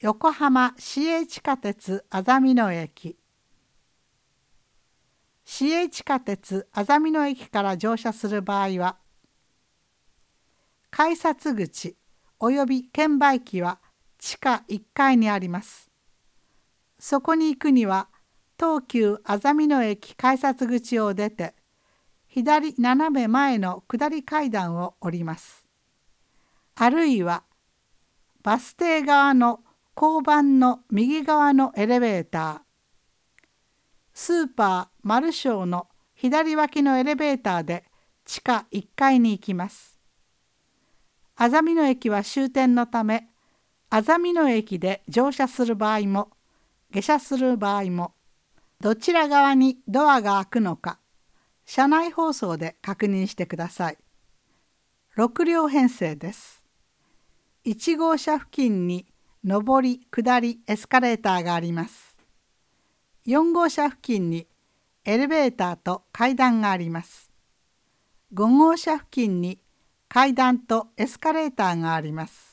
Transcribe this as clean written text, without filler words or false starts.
横浜市営地下鉄あざみ野駅。市営地下鉄あざみ野駅から乗車する場合は、改札口および券売機は地下1階にあります。そこに行くには、東急あざみ野駅改札口を出て、左斜め前の下り階段を降ります。あるいは、バス停側の交番の右側のエレベーター、スーパーマルショーの左脇のエレベーターで地下1階に行きます。あざみ野駅は終点のため、あざみ野駅で乗車する場合も、下車する場合も、どちら側にドアが開くのか、車内放送で確認してください。6両編成です。1号車付近に上り下りエスカレーターがあります。4号車付近にエレベーターと階段があります。5号車付近に階段とエスカレーターがあります。